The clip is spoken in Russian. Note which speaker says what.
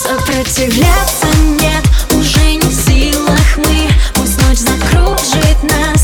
Speaker 1: Сопротивляться нет, уже не в силах мы. Пусть ночь закружит нас.